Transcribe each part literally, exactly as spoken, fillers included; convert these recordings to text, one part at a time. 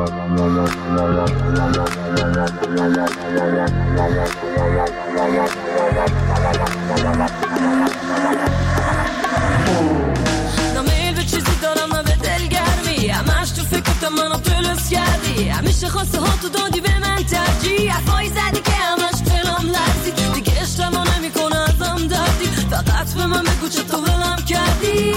نمیل به چیزی دارم نه به دلگرمی، همش تو فکرت منو درست کردی، همیشه خواسته ها تو دادی به من ترجیح، حرفایی زدی که همش دلم لرزید، دیگه اشتباه نمیکنه ازم دردی، فقط به من بگو چطور ولم کردی،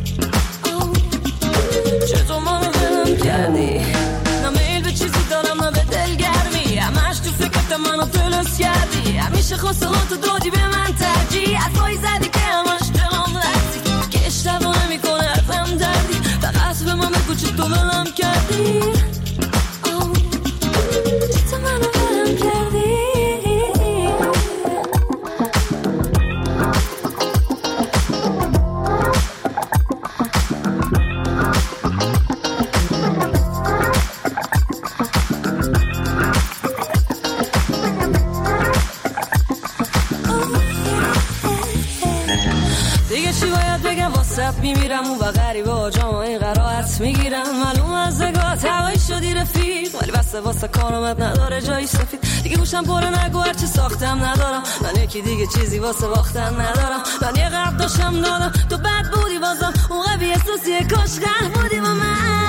چطور منو ولم کردی. نمیل به چیزی دارم نه به دلگرمی، همش تو فکرت منو درست کردی، همیشه خواسته ها تو دادی به من ترجیح، حرفایی زدی که همش دلم لرزید، که اشتباه نمیکنه ازم دردی، فقط به من بگو چطور ولم کردی، چطور منو ولم کردی. میمیرم و غریبه ها جامعه قرائت میگیرم، معلوم از نگاه هوایی شدی رفیق، ولی بسته واسه کارامت نداره جایی سفید، دیگه گوشم پره نگو هرچی ساختم ندارم، من یکی دیگه چیزی واسه باختن ندارم، من یه قرد داشتم دادم تو بد بودی بازم، اون قوی احساسیه کاش غرق بودی با من.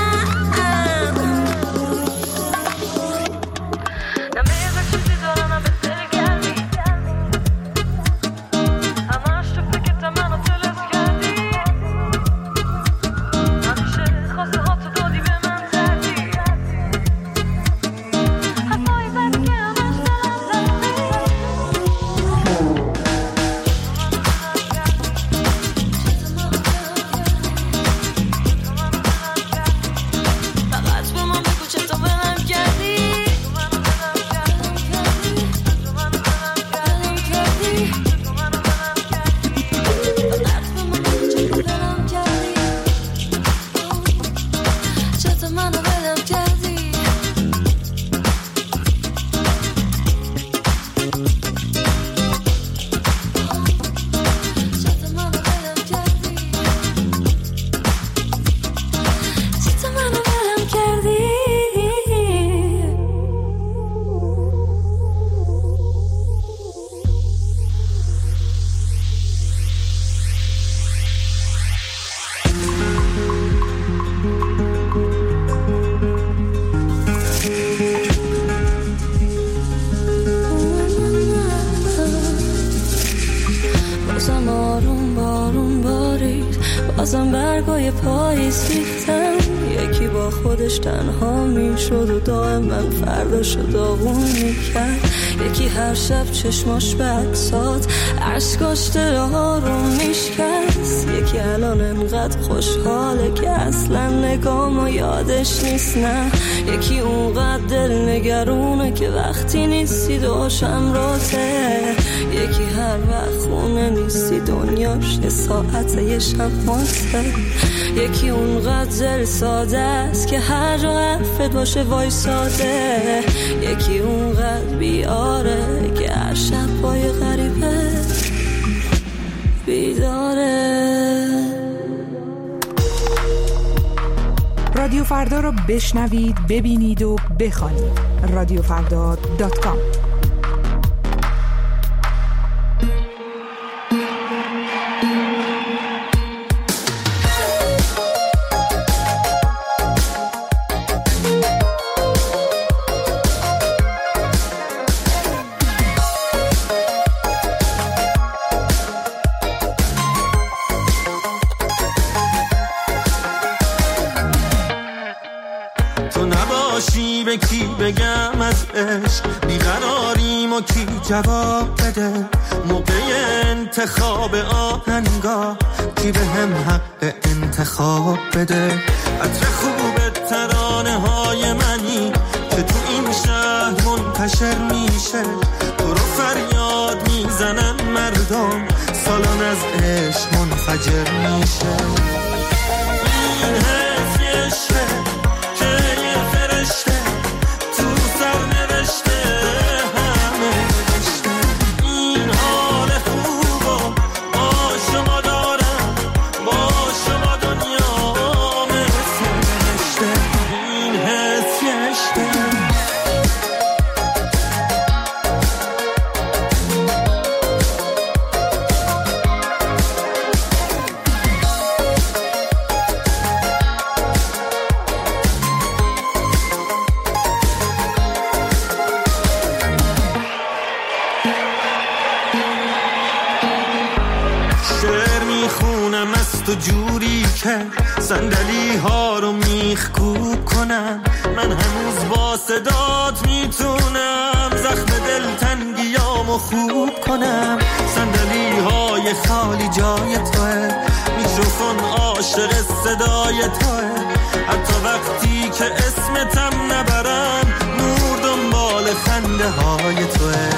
بازم برگای پاییز ریختن، یکی با خودش تنها میشد و دائم من فرداشو داغون میکرد، یکی هر شب چشماش بکسات عشقاش دلها رو میشکست، یکی الان انقدر خوشحاله که اصلا نگامو یادش نیست، نه یکی اونقدر دل نگرونه که وقتی نیستی دوشم راته، یکی هر وقت خونه نیستی دنیاش یه ساعته یه شماسه، یکی اونقدر زل ساده است که هر جا حرفت باشه وای ساده، یکی اونقدر بیاره که هر شب پای غریبه بیداره. رادیو فردا رو بشنوید، ببینید و بخوانید. رادیو فردا دات کام. کی بگم از عشق بیقراریم و کی جواب بده، موقع انتخاب آهنگا کی به هم حق انتخاب بده، عطر خوب ترانه های منی که تو این شهر منتشر میشه، تو رو فریاد میزنن مردم سالان از عشق منفجر میشه، این حس عشقه که یه فرشته تو سر نوشته همه نوشته، این حال خوبو با شما دارم، با شما دنیا مثل نوشته، این حس تو جوری که صندلی ها رو میخکوب کنم. من هنوز با صدات میتونم زخم دلتنگیامو خوب کنم. صندلی های خالی جای توه، میکروفون عاشق صدای توه. حتی وقتی که اسمتم نبرم نور دنبال خنده های توه.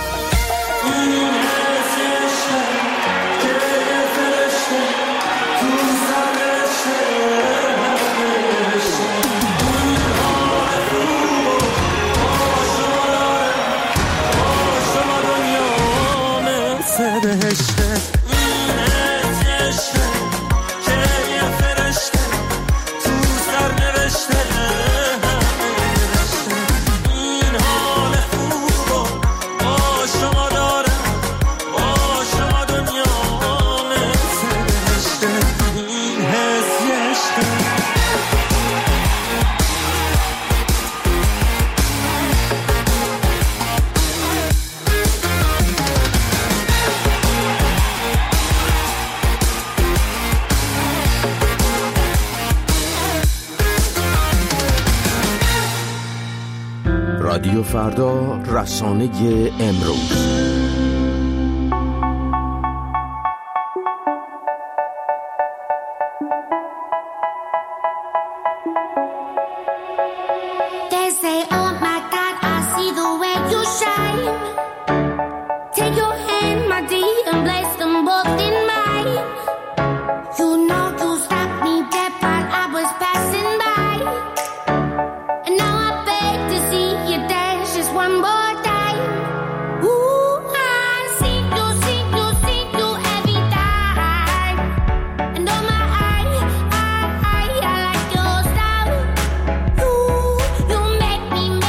رادیو فردا، رسانه امروز. Me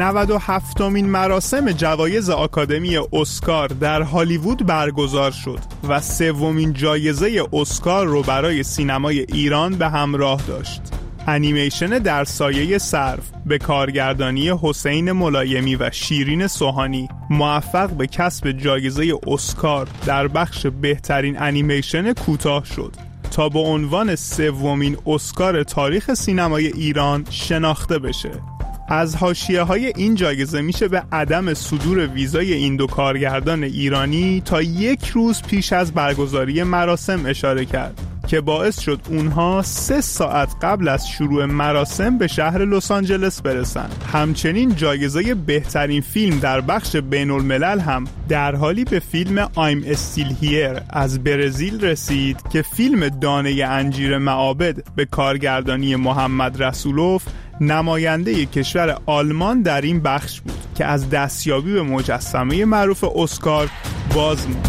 نود و هفتمین مراسم جوایز آکادمی اسکار در هالیوود برگزار شد و سومین جایزه اسکار رو برای سینمای ایران به همراه داشت. انیمیشن در سایه سرو به کارگردانی حسین ملایمی و شیرین سوهانی موفق به کسب جایزه اسکار در بخش بهترین انیمیشن کوتاه شد تا به عنوان سومین اسکار تاریخ سینمای ایران شناخته بشه. از حاشیه‌های این جایزه میشه به عدم صدور ویزای این دو کارگردان ایرانی تا یک روز پیش از برگزاری مراسم اشاره کرد که باعث شد اونها سه ساعت قبل از شروع مراسم به شهر لس آنجلس برسن. همچنین جایزه بهترین فیلم در بخش بین الملل هم در حالی به فیلم I'm Still Here از برزیل رسید که فیلم دانه انجیر معابد به کارگردانی محمد رسولوف نماینده کشور آلمان در این بخش بود که از دستیابی به مجسمه معروف اسکار باز موند.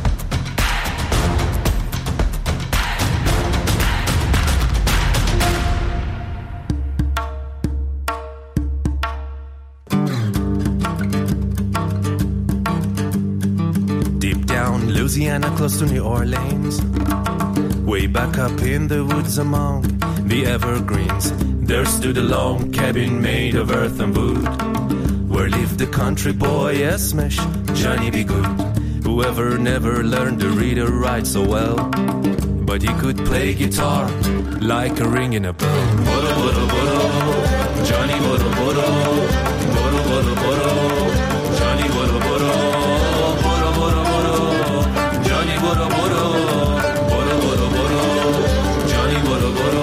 Deep down Louisiana, close to New Orleans, way back up in the woods among the evergreens, there stood a log cabin made of earth and wood, where lived the country boy Esmesh, Johnny B. Good, whoever never learned to read or write so well, but he could play guitar like a ring in a bell. Boro, boro, boro, Johnny boro, boro, boro, boro, boro, Johnny boro, boro, boro, boro, boro, Johnny boro, boro, boro, boro, boro, Johnny boro, boro.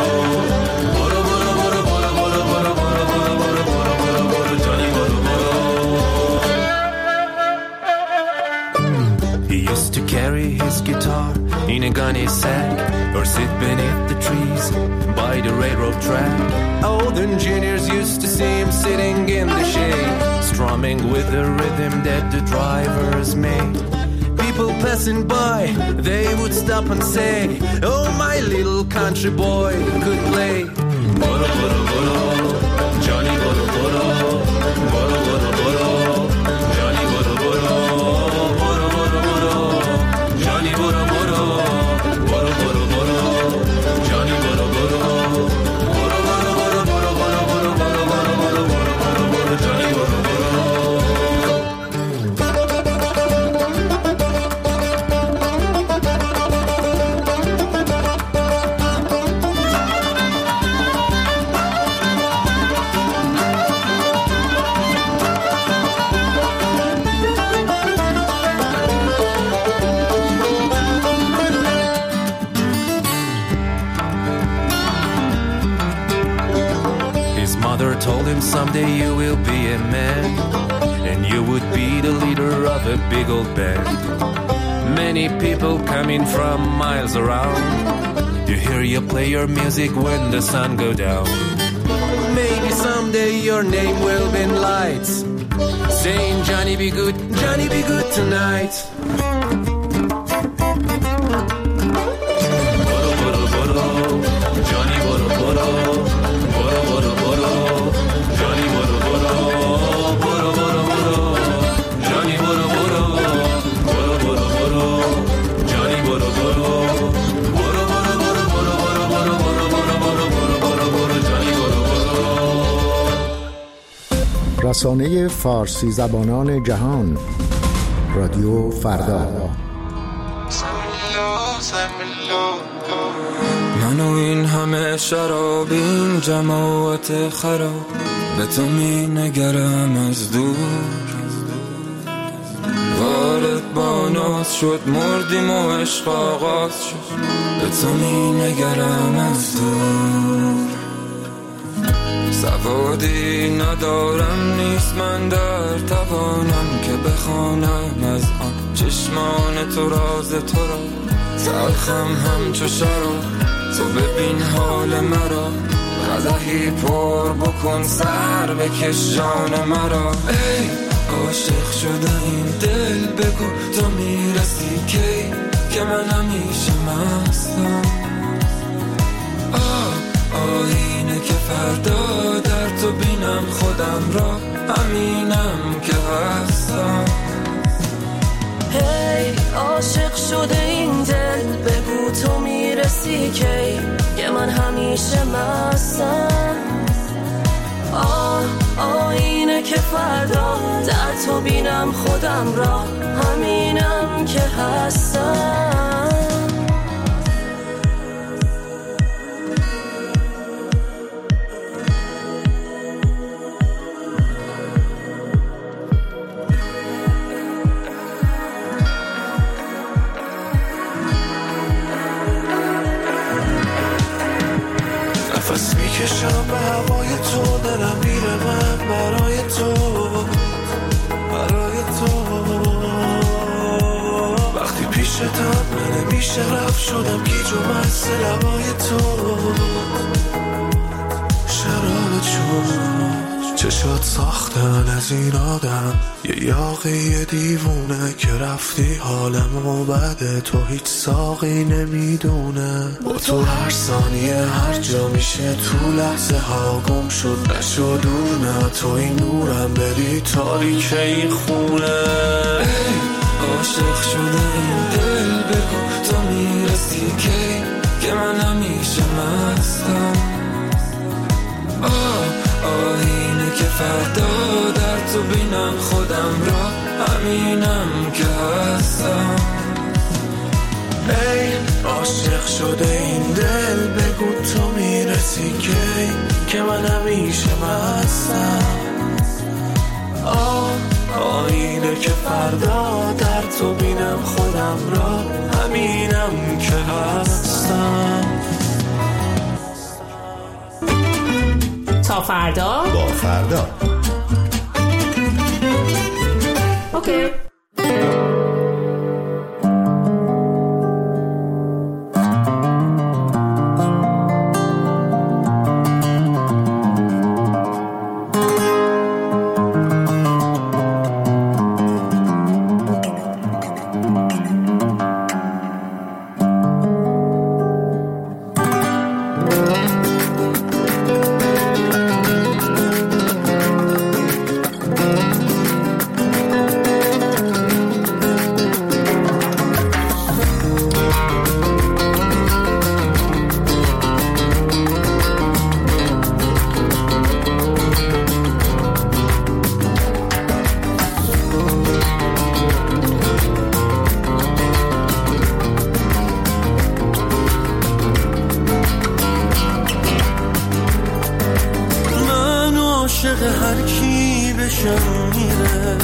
Carry his guitar in a gunny sack or sit beneath the trees by the railroad track. Old engineers used to see him sitting in the shade, strumming with the rhythm that the drivers made. People passing by, they would stop and say, oh, my little country boy could play. Boro, boro, boro, Johnny boro, boro, boro, boro, boro, Johnny boro, boro, boro, boro, boro, Johnny boro, boro, boro, boro, boro, Johnny boro, boro, boro, boro, boro, boro, boro, boro, boro, boro, boro, boro, Johnny boro, boro. Told him someday you will be a man, and you would be the leader of a big old band. Many people coming from miles around to hear you play your music when the sun go down. Maybe someday your name will be in lights, saying Johnny be good, Johnny be good tonight. Boro, boro, boro, Johnny boro, boro, boro, boro, boro, Johnny boro, boro, boro, boro, boro, Johnny boro, boro, boro, boro, boro, Johnny boro, boro, boro, boro, boro, boro, boro, boro, boro, boro, boro, boro, Johnny boro, boro. رسانه فارسی زبانان جهان، رادیو فردا. من و این همه شراب، این جماعت خراب، به تو می نگرم از دور. وارد با ناز شد، مردیم و عشق آغاز شد، به تو می نگرم از دور. سوادی ندارم، نیست من در توانم که بخوانم از آن چشمان تو راز تو را. تلخم همچو شراب، تو ببین حال مرا، قدحی پر بکن سر بکش جان مرا. ای عاشق شده این دل، بگو تو میرسی کی که من همیشه مستم. آه آینه که فردا در تو بینم خودم را، همینم که هستم. هی hey, عاشق شده این دل، بگو تو میرسی کی، یه من همیشه مستم. آه آینه که فردا در تو بینم خودم را، همینم که هستم. نفس میکشم به هوای تو، دلم میره من برای تو، برای تو. وقتی پیشتم من نمیشه رفت، شدم گیج و مست لبای تو. شراب چون چشات ساختن از این آدم، یه یاقی یه دیوونه که رفتی حالمو بده، تو هیچ ساقی نمیدونه. با تو هر ثانیه هر جا میشه تو لحظه ها گم شد، نشد دور نه تو این نورم بری تاریک این خونه. عاشق شده این دل، بگو تو میرسی کی، که من همیشه مستم. آه آینه که فردا در تو بینم خودم را، همینم که هستم. ای عاشق شده این دل، بگو تو میرسی کی، که من همیشه مستم. آه آینه که فردا در تو بینم خودم را، همینم که هستم. تا فردا با فردا. اوکی. عاشق هر کی بشم میره،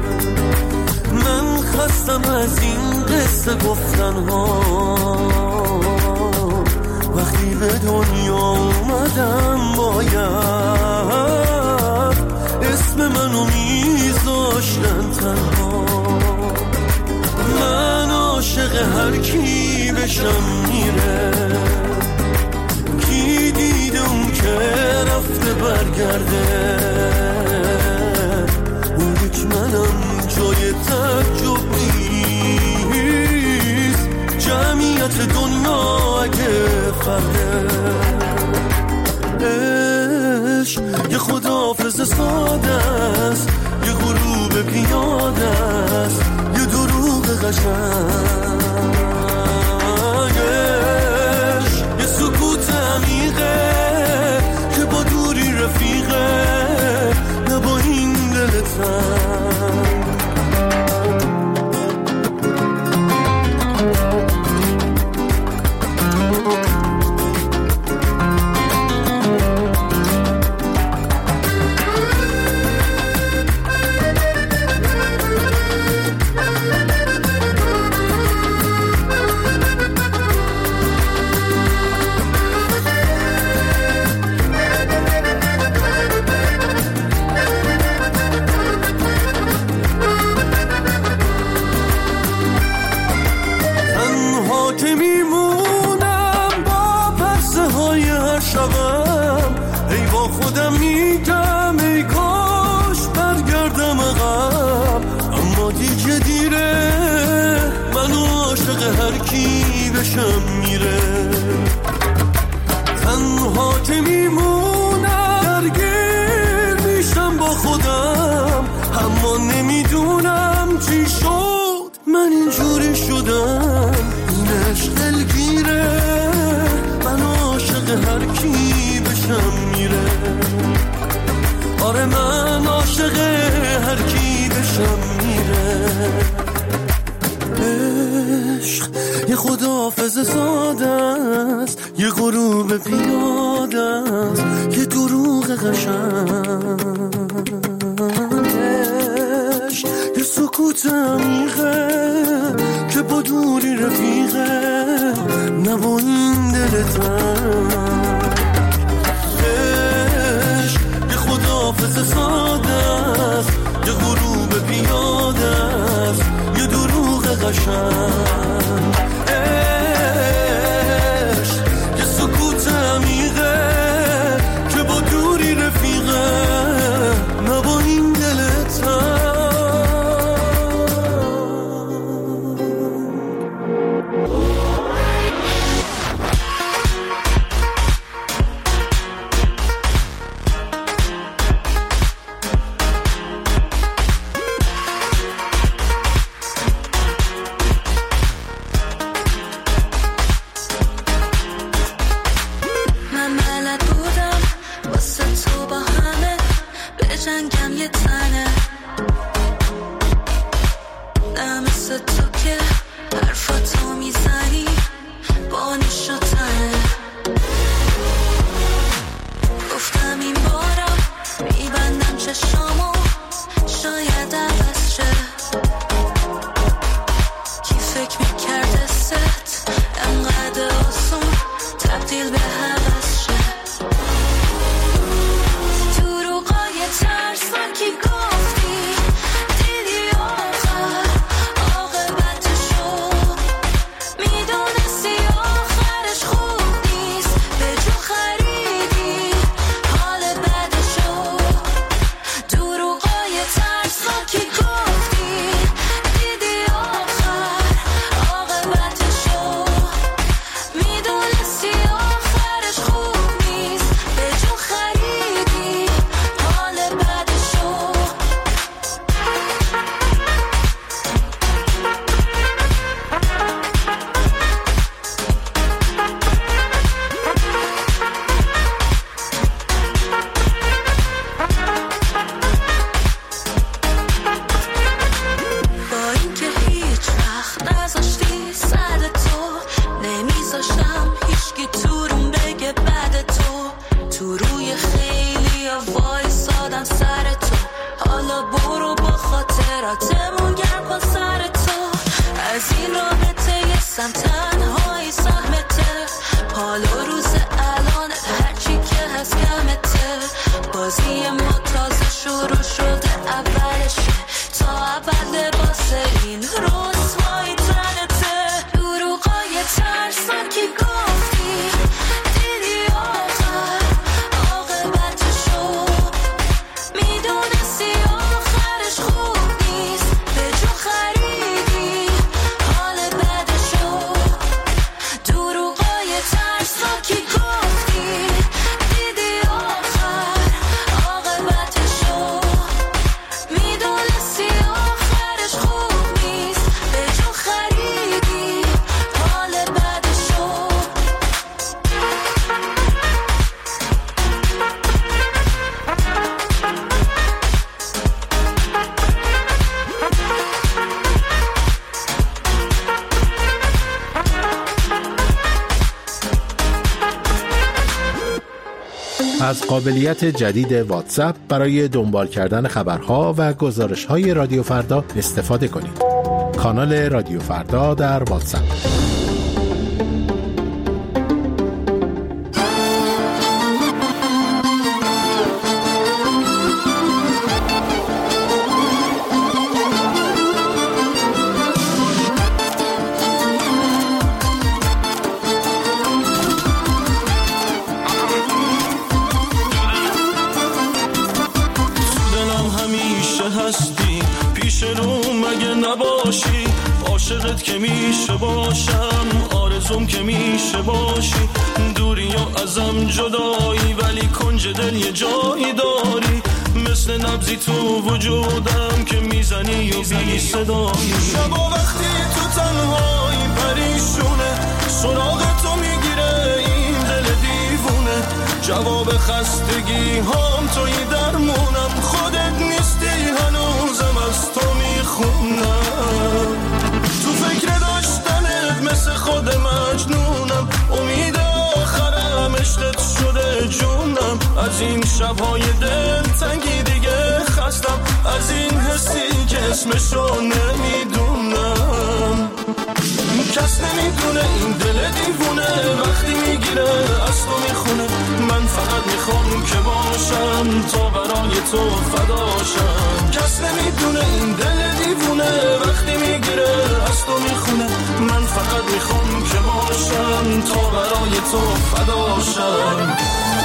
من خستم از این قصه گفتن ها. وقتی به دنیا اومدم باید اسم منو میذاشتن تنها. من عاشق هر کی بشم میره، کی دیده اون که رفته برگرده، اون یک منم جای تعجب نیست، جمعیت دنیا اگه فرده. عشق یه خداحافظ ساده است، یه غروب پیاده است، یه دروغ قشنگ، یه سکوت عمیقه که با دوری رفیقه، نه با این دل تنگ. بشم میره تنها که میمونم، درگیر میشم با خودم. من اینجوری شدم، این عشق دلگیره، من عاشق هر کی بشم میره. آره من عاشق هر کی بشم میره. عشق یه خداحافظ ساده است، یه غروب پیاده است، یه دروغ قشنگ. عشق یه سکوت عمیقه که با دوری رفیقه، نه با این دل تنگ. عشق یه خداحافظ ساده است، یه غروب پیاده است، یه دروغ قشنگ. عشق یه سکوت عمیقه که با دوری رفیقه، نه با این دل تنگ. از قابلیت جدید واتساپ برای دنبال کردن خبرها و گزارش‌های رادیو فردا استفاده کنید. کانال رادیو فردا در واتساپ. عاشقت که میشه باشم، آرزوم که میشه باشی، دوری یا ازم جدایی ولی کنج دل یه جایی داری، مثل نبضی تو وجودم که میزنی و بی صدایی. شب و وقتی جواب خستگی هم توی درمونم، خودت نیستی هنوزم از تو میخونم. تو فکر داشتنت مثل خود مجنونم، امید آخرم عشقت شده جونم. از این شبهای دل تنگی دیگه خستم، از این حسی که اسمشو نمیدونم. کس نمیدونه این دل دیوونه وقتی میگیره از تو میخونه. من فقط میخوام که باشم تا برای تو فداشم. کس نمیدونه این دل دیوونه وقتی میگیره از تو میخونه. من فقط میخوام که باشم تا برای تو فداشم.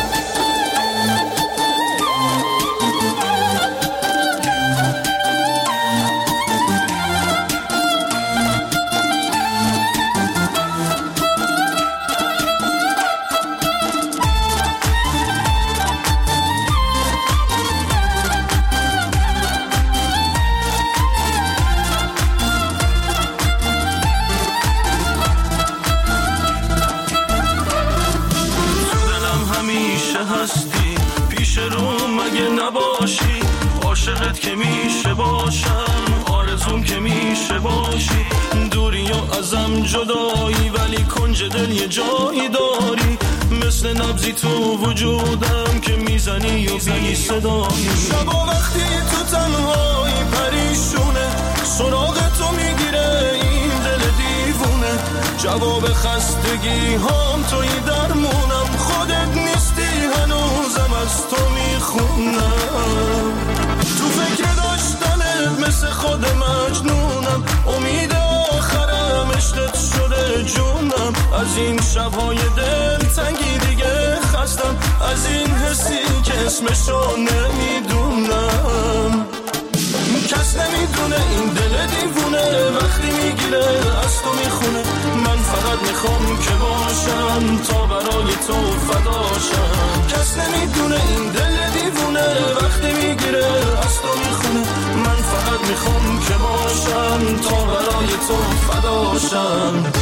هستی پیش رو مگه نباشی، عاشقت که میشه باشم، آرزوم که میشه باشی. دوری و ازم جدایی ولی کنج دل یه جایی داری، مثل نبضی تو وجودم که میزنی و بی صدایی. شبا وقتی تو تنهایی پریشونه، سراغ تو میگیره این دل دیوونه. جواب خستگی هم توی درمونم، خودت نیستی هنوزم از تو میخونم. تو فکر داشتنت مثل خود مجنونم، امید آخرم عشقت شده جونم. از این شبهای دل تنگی دیگه خستم، از این حسی که اسمشو نمیدونم. کس نمیدونه این دل دیوونه وقتی میگیره از تو میخونه. من فقط میخوام که باشم تا برای تو فداشم. کس نمیدونه این دل دیوونه وقتی میگیره از تو میخونه. من فقط میخوام که باشم تا برای تو فداشم.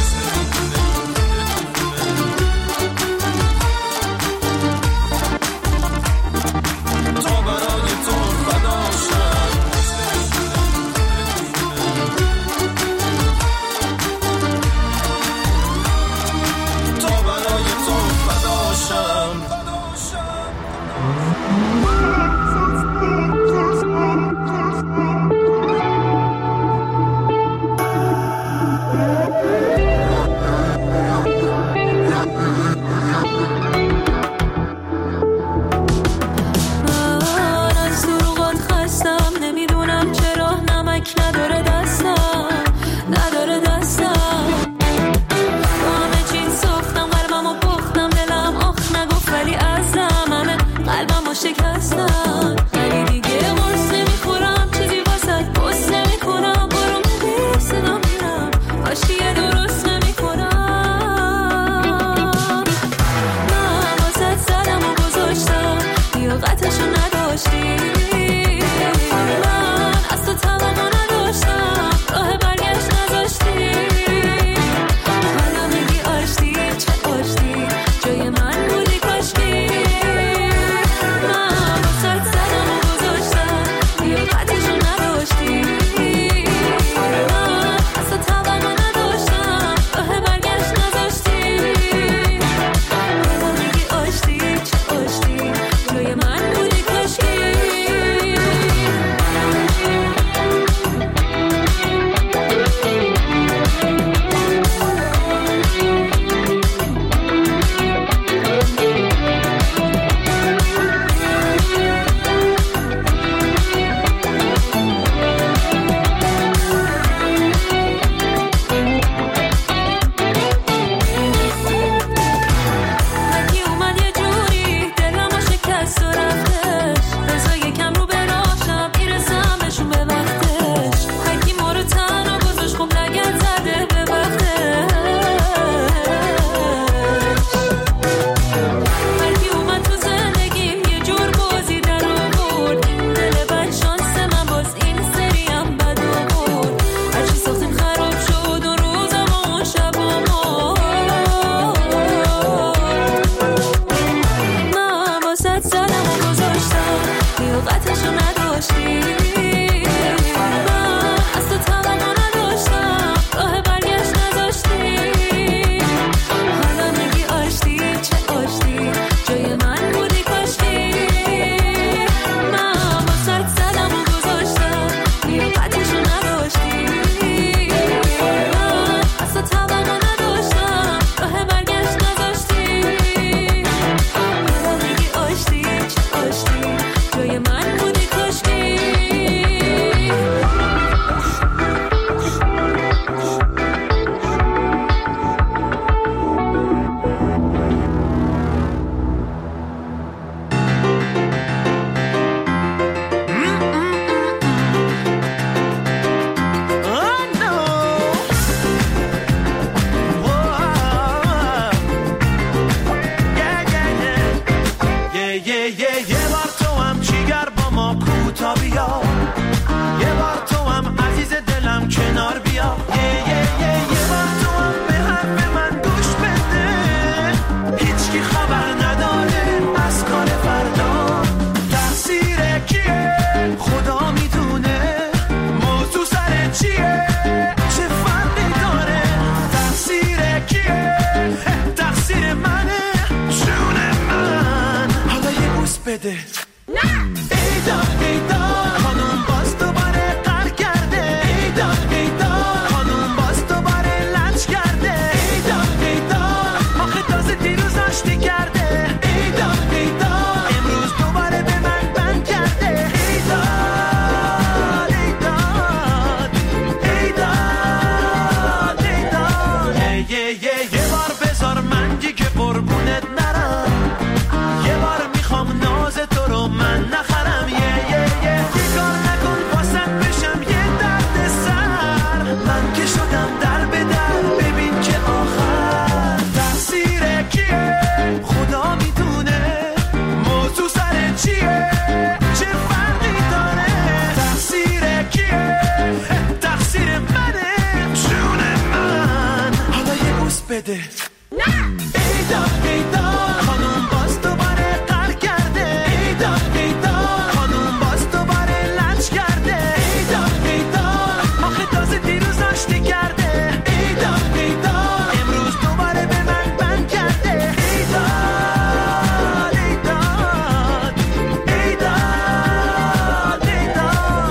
رفتم در به در، ببین که آخر تقصیر کیه؟ خدا میدونه موضوع سر چیه، چه فرقی داره؟ تقصیر کیه؟ تقصیر منه، جون من. حالا یه بوس بده. ایدا ایدا خانوم باز دوباره قهر کرده. ایدا ایدا خانوم باز دوباره لنج کرده. ایدا ایدا آخه تازه دیروز آشتی کرده. ایدا ایدا امروز دوباره به من بند کرده. ایدا ایدا ایدا ایدا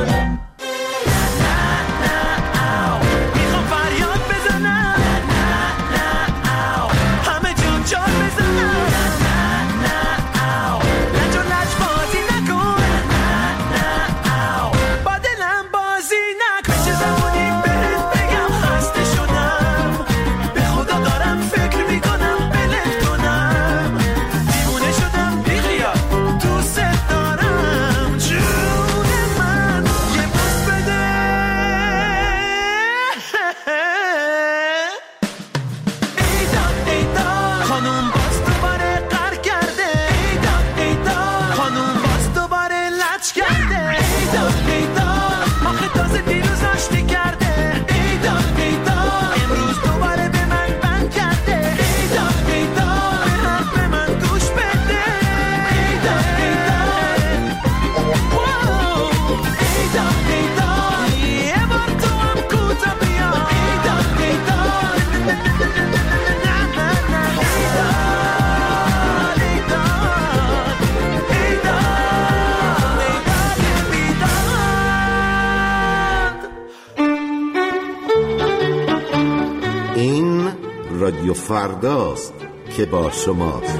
نه نه او میخوام فریاد بزنم. نه نه او همه جان جان بزنم. نه نه او لج و لج بازی نکن. نه نه او با دلم بازی نکن. چه زمانی بهت بگم خسته شدم، به خدا دارم فکر میکنم بلت کنم. دیوونه شدم بیخیال دوست دارم، جون من یه بوس بده. ایدا ایدا خانوم باز دوباره قهر کرده. ایدا ایدا خانوم باز دوباره لج کرده. ایدا ایدا آخه تازه دیروز آشتی کرده. ایدا ایدا امروز دوباره به من بند کرده. ایدا ایدا به حرف من گوش بده. ایدا ایدا واو. ایدا ایدا یه بار تو هم کوتا بیا. ایدا ایدا نه نه نه ایدا ایدا ایدا ایدا. این رادیو فرداست که با شماست.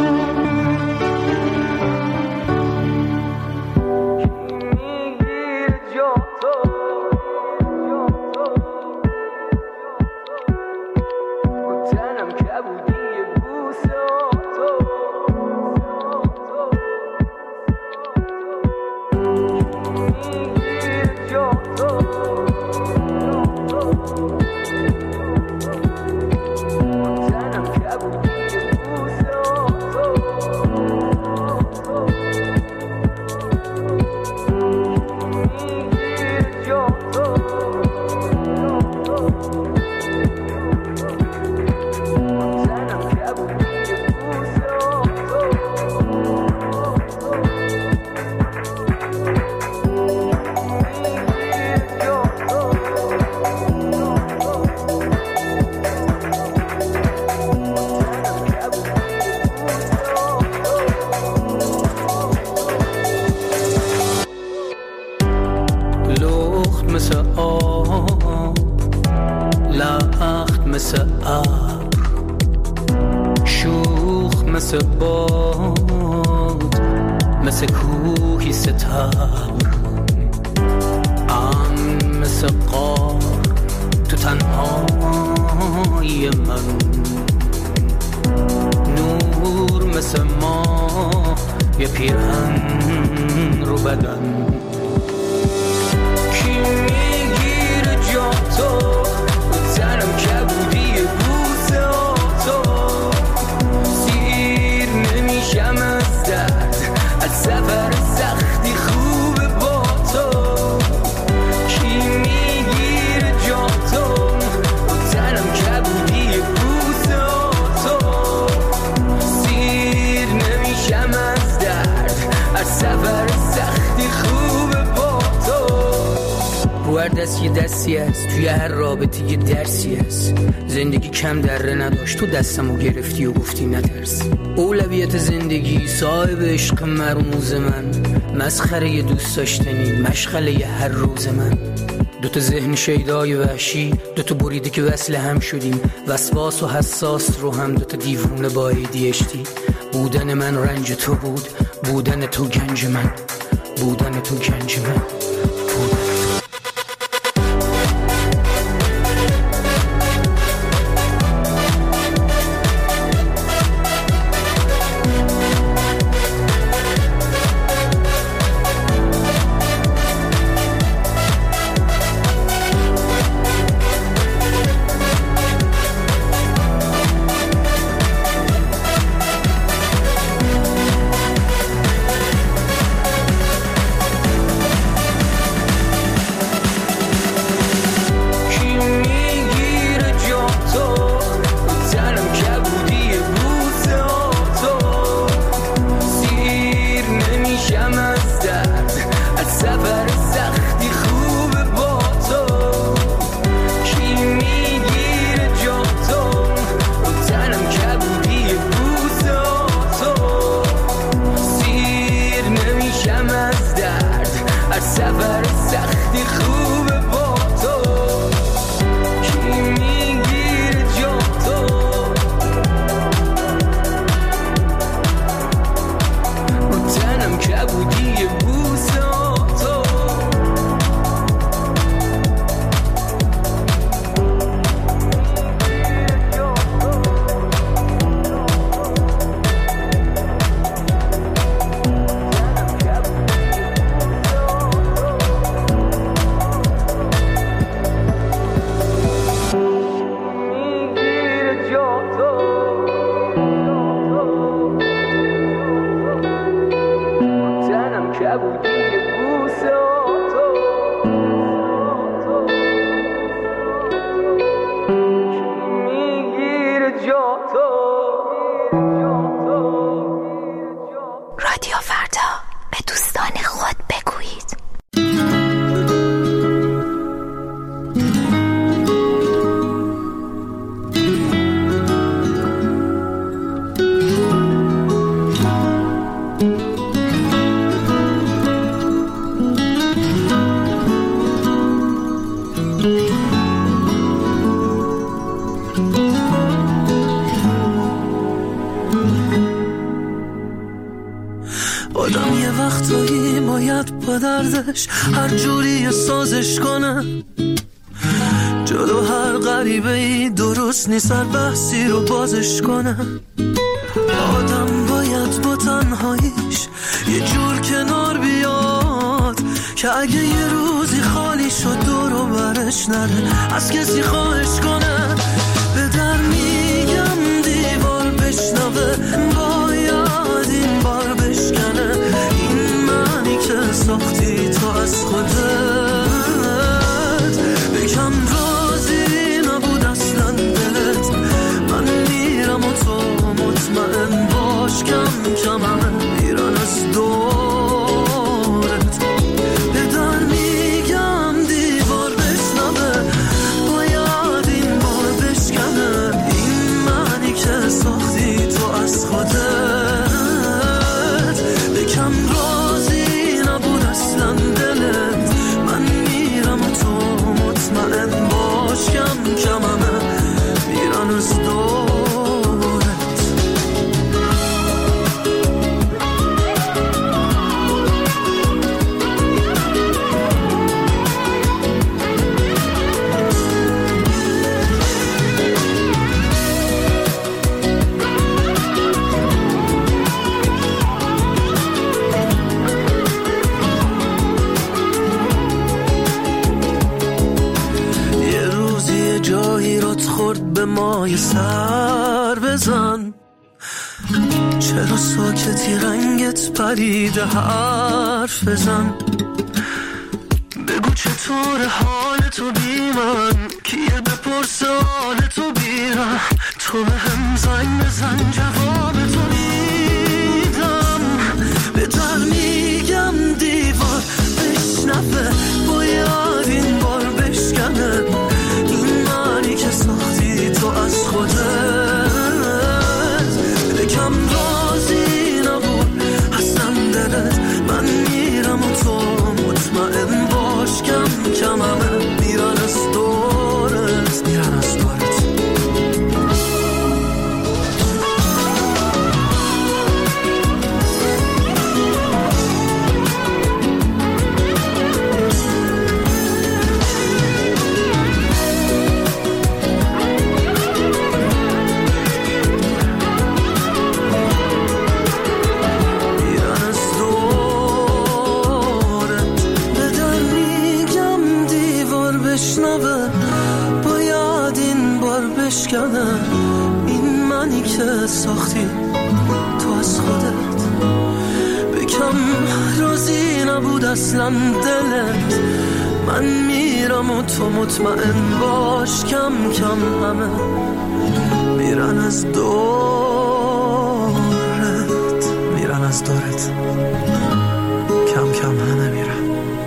لخت مثل آب، لخت مثل ابر، شوخ مثل باد، مثل کوهی ستبر، امن مثل قار تو تنهای من، نور مثل ماه یه پیرهن رو بدن. کی میگیره جا تو تنم کبودی بوسه تو، سیر نمیشم از درد، از سفر سختی خوبه با تو. کی میگیره جا تو تنم کبودی بوسه تو، سیر نمیشم از درد، از سفر سختی خوبه با تو. رو هر دست یه دستی هست، توی هر رابطه یه درسی هست. زندگی کم دره نداشت، تو دستمو گرفتی و گفتی نترس. اولویت زندگی صاحب عشق مرموز من، مسخره ی دوست داشتنی مشغله ی هر روز من. دوتا ذهن شیدای وحشی، دوتا بریده که وصل هم شدیم، وسواس و حساس رو هم دوتا دیوونه با ای دی اچ دی. بودن من رنج تو بود، بودن تو گنج من، بودن تو گنج من، بودن باید با دردش هر جوری سازش کنم. جلو هر غریبه ای درست نیست هر بحثی رو بازش کنم. آدم باید با تنهاییش یه جور کنار بیاد که اگه یه روزی خالی شد دور و برش نره از کسی خواهش کنه. به در میگم دیوار بشنوه باید این بار بشکنه. این معنی که ساختی تو از خودت بکن راضی نبود اصلا دلت. من میرم و تو مطمئن باش کم کم همه میرن از دورت. به در میگم دیوار بشنوه باید این بار بشکنه. این معنی که ساختی تو از خودت بکن راضی نبود اصلا دلت. من میرم و تو مطمئن باش کم کم همه میرن از دورت. به مای سر بزن. چرا ساکتی رنگت پریده حرف بزن. بگو چطور حال تو بی من کیه بپرس حال تو بیرم. تو به هم زنگ بزن جواب تو میدم. به در میگم دیوار بشنفه باید این بار بشکنه. این معنی که ساختی تو از خودت بکم راضی نبود اصلا دلت. من میرم و تو مطمئن باش کم کم همه میرن از دورت میرن از دورت. باید این بار بشکنه. این منی که ساختی تو از خودت بکم راضی نبود اصلا دلت. من میرم و تو مطمئن باش کم کم همه میرن از دورت میرن از دورت. کم کم همه میرن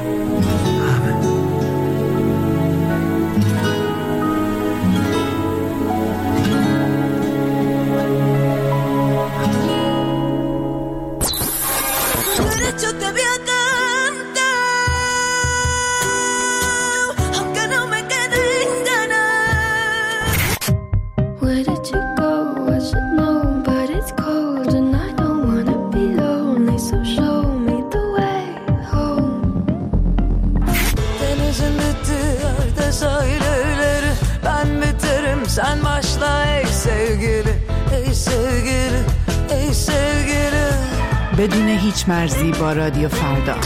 sen başla ey sevgili, ey sevgili, ey sevgili. بدون هیچ مرزی با رادیو فردا.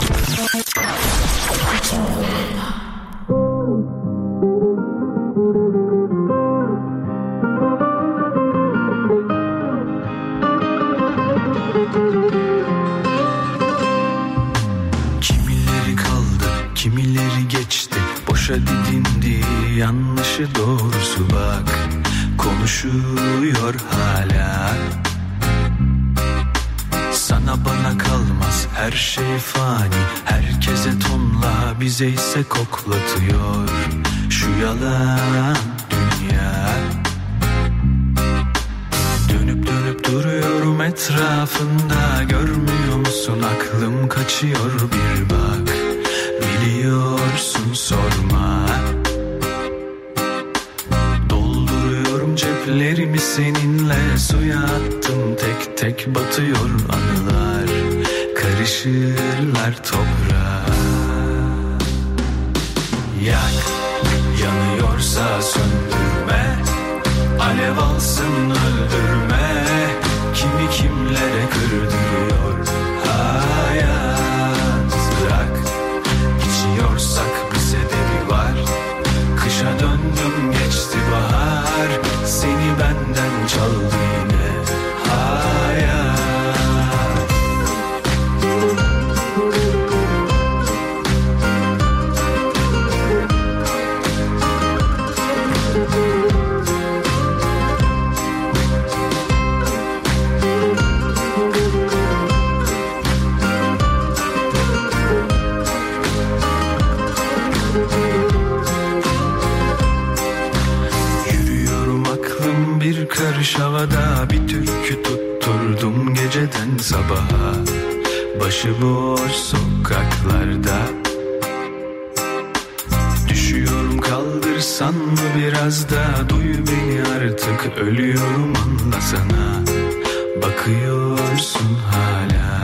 Kimileri kaldı, kimileri geçti. Boşa didindi, yanlışı doğrusu bak. Konuşuyor hala. Sana bana kalmaz her şey fani. Herkese tonla bize ise koklatıyor şu yalan dünya. Dönüp dönüp duruyorum etrafında. Görmüyor musun aklım kaçıyor bir bak. Biliyorsun sorma. Dolduruyorum ceplerimi seninle. Suya attım tek tek batıyor anılar. karışırlar toprağa. Yak, yanıyorsa söndürme, alev alsın öldürme, kimi kimlere kırdırıyor hayat. Bırak, içiyorsak bir sebebi var, kışa döndüm geçti bahar, seni benden çaldı yine hayat. Karış havada bir türkü tutturdum geceden sabaha, başıboş sokaklarda. Düşüyorum, kaldırsan mı biraz da, duy beni artık, ölüyorum anlasana, bakıyorsun hala.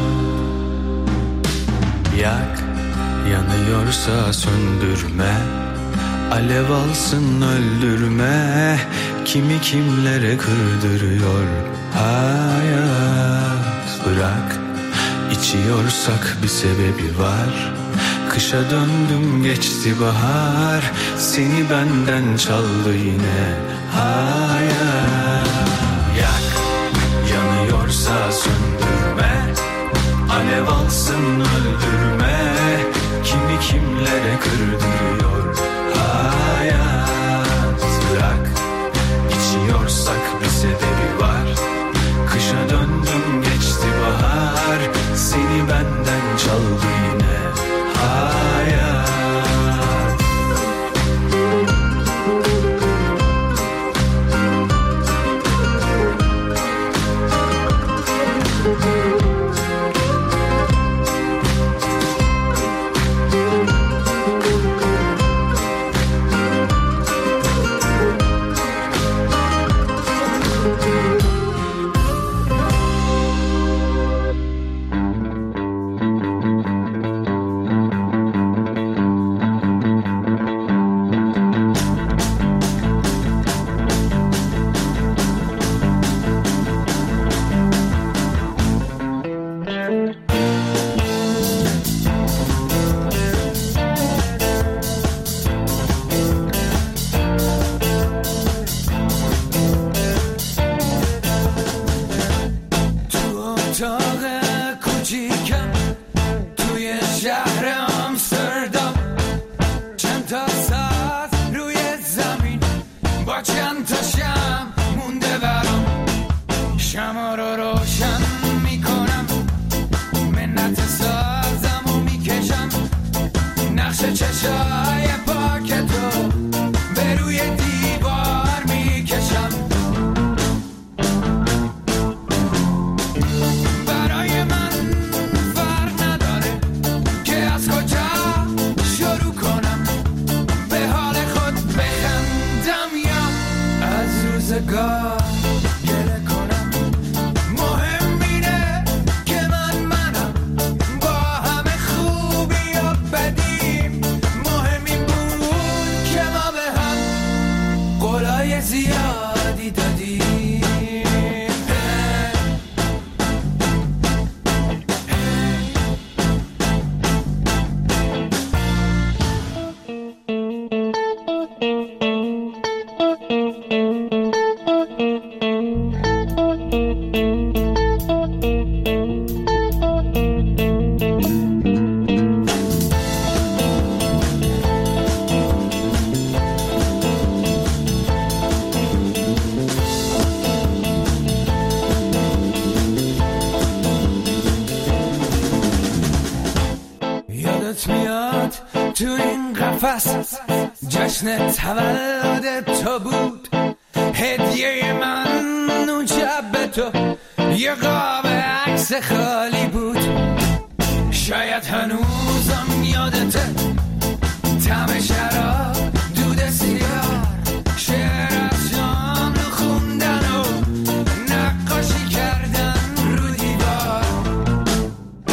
Yak, yanıyorsa söndürme, alev alsın öldürme, kimi kimlere kırdırıyor hayat. Bırak, içiyorsak bir sebebi var, kışa döndüm geçti bahar, seni benden çaldı yine hayat. Yak, yanıyorsa söndürme, alev alsın öldürme, kimi kimlere kırdırıyor hayat. Bırak, içiyorsak bir sebebi var, kışa döndüm geçti bahar, seni benden çaldı yine hayat. جشن تولد تو بود، هدیه من اون شب به تو یه قاب عکس خالی بود. شاید هنوزم یادته طعم شراب، دود سیگار، شعر از جان خوندن و نقاشی کردن رو دیوار.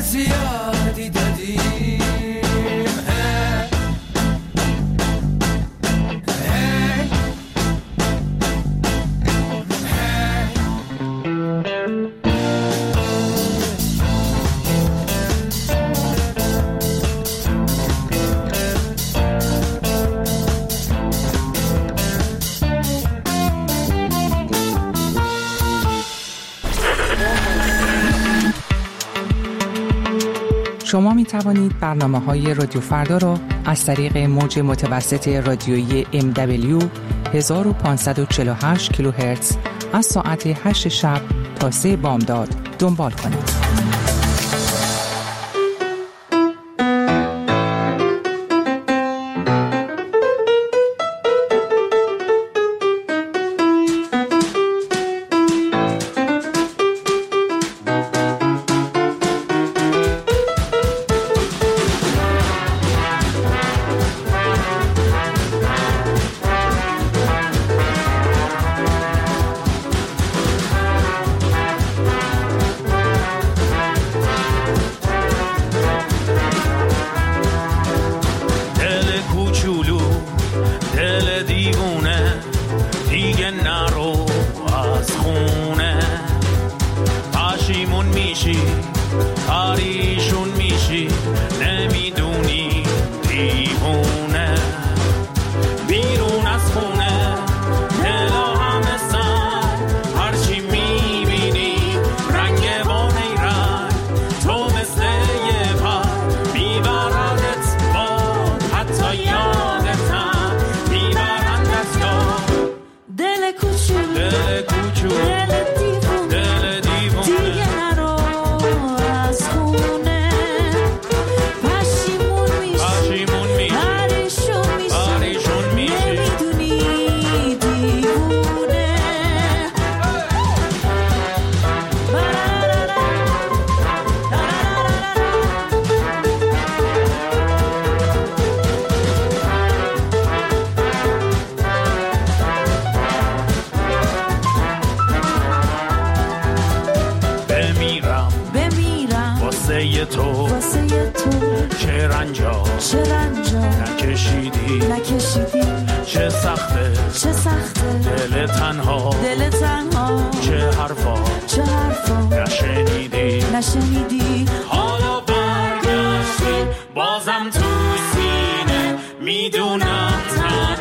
زیادی دادیم. شما می توانید برنامه‌های رادیو فردا را از طریق موج متوسط رادیویی ام دبلیو هزار و پانصد و چهل و هشت کیلوهرتز از ساعت هشت شب تا سه بامداد دنبال کنید.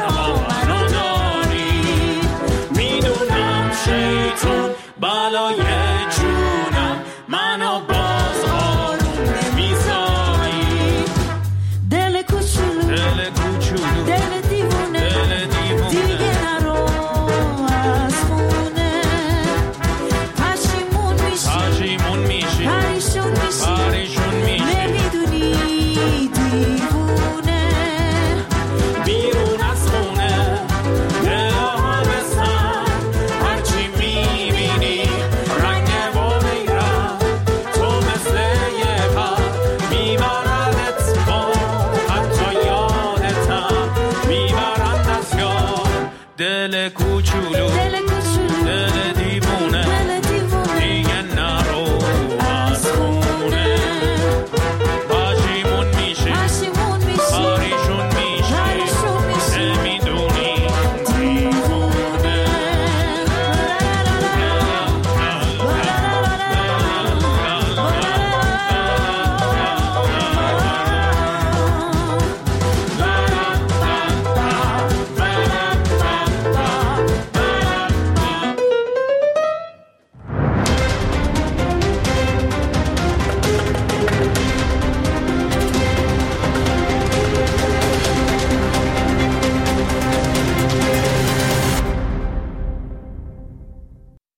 بالای